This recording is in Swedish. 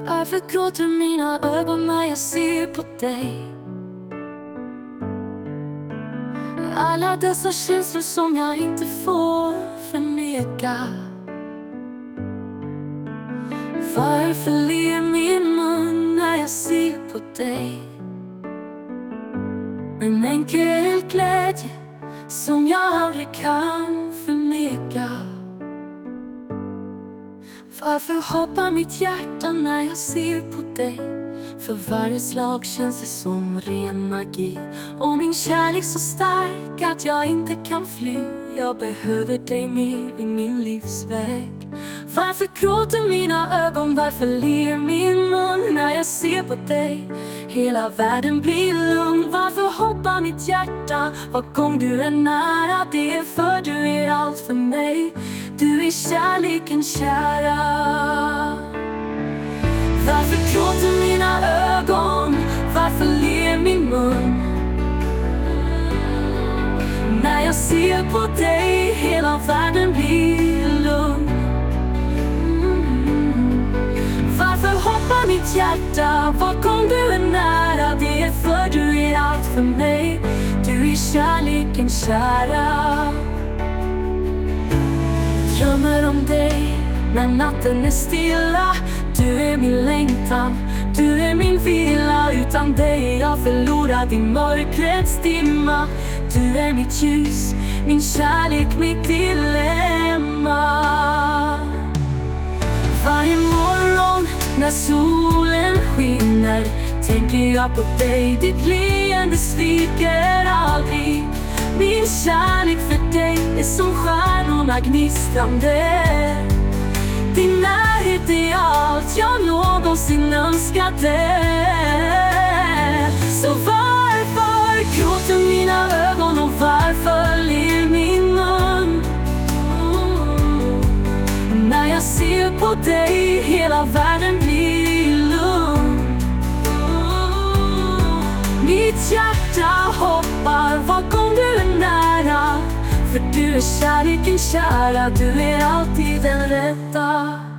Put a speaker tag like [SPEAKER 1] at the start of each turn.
[SPEAKER 1] Varför gråter mina ögon när jag ser på dig? Alla dessa känslor som jag inte får förneka. Varför ler min mun när jag ser på dig? En enkel glädje som jag aldrig kan förneka. Varför hoppar mitt hjärta när jag ser på dig? För varje slag känns det som ren magi. Och min kärlek så stark att jag inte kan fly. Jag behöver dig mer i min livsväg. Varför gråter mina ögon? Varför ler min mun när jag ser på dig? Hela världen blir lugn. Varför hoppar mitt hjärta var gång du är nära? Det är för du är allt för mig. Du är kärleken kära. Varför gråter mina ögon? Varför ler min mun? När jag ser på dig, hela världen blir lugn. Varför hoppar mitt hjärta var gång du är nära? Det är för du är allt för mig. Du är kärleken kära. Drömmer om dig när natten är stilla. Du är min längtan, du är min vila. Utan dig jag förlorar i mörkrets dimma. Du är mitt ljus, min kärlek, mitt dilemma. Varje morgon när solen skiner tänker jag på dig. Ditt leende sviker aldrig. Min kärlek för dig är som stjärnorna gnistrande. Din närhet är allt jag någonsin önskade. Så varför gråter mina ögon och varför ler min mun? När jag ser på dig, hela världen blir lugn. Mitt hjärta hoppar var gång du är nära. För du är kärleken kära, du är alltid den rätta.